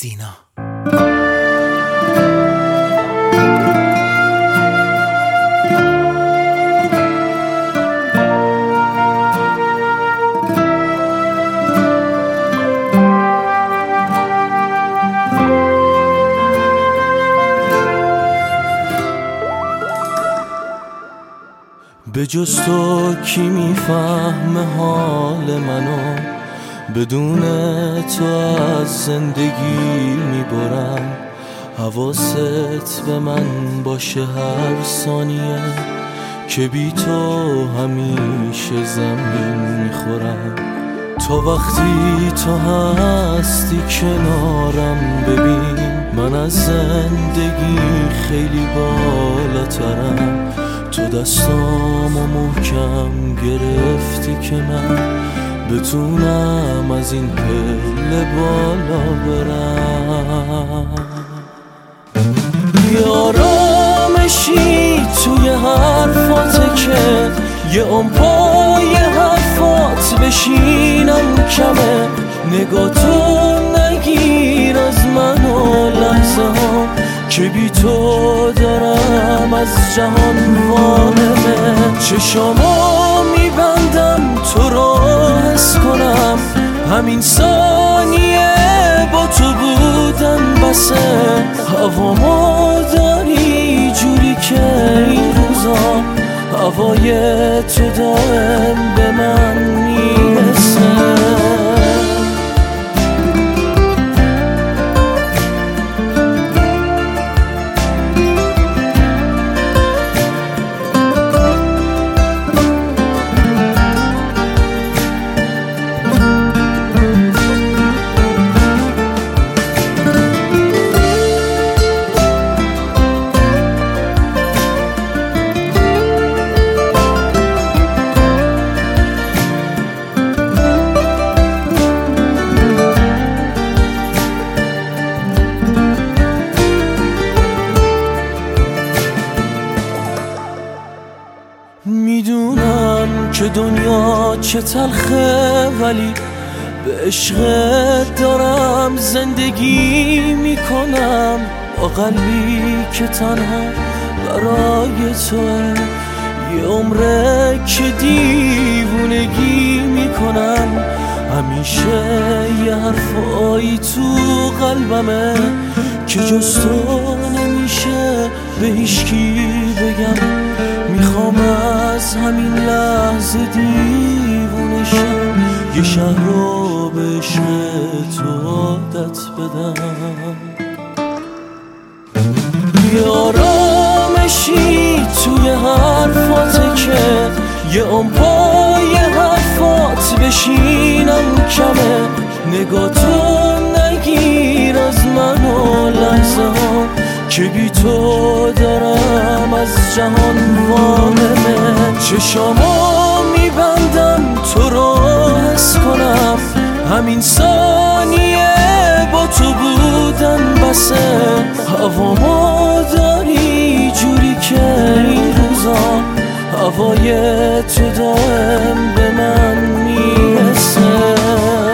سینا. به جز تو کی میفهمه حال منو، بدون تو از زندگی میبرم. حواست به من باشه هر ثانیه که بی تو همیشه زمین میخورم. تا وقتی تو هستی کنارم ببین، من از زندگی خیلی بالاترم. تو دستامو محکم گرفتی که من بتونم از این پله بالا برم. یارامشی توی حرفاته که یه پای حرفات بشینم کمه. نگاه تو نگیر از من و لحظه ها که بی تو دارم از جهان وانمه. چشامو میبندم تو رو حس کنم، همین ثانیه با تو بودن بسه. هوامو داری جوری که این روزا هوای تو دائم به من میرسه. میدونم که دنیا چه تلخه، ولی به عشقت دارم زندگی میکنم. با قلبی که تنها برای توه، یه عمره که دیوونگی میکنم. همیشه یه حرفایی تو قلبمه که جز تو نمیشه به هیچکی بگم. میخوام از همین لحظه دیوونه شم، یه شهر رو به عشق تو عادت بدم. یارامشی توی حرفاته که یه پای حرفات بشینم کمه. نگاه تو نگیر از من و لحظه ها که بی تو دارم از جهان وانمه. چشامو میبندم تو رو حس کنم، همین ثانیه با تو بودن بسه. هوامو داری جوری که این روزا هوای تو دائم به من میرسه.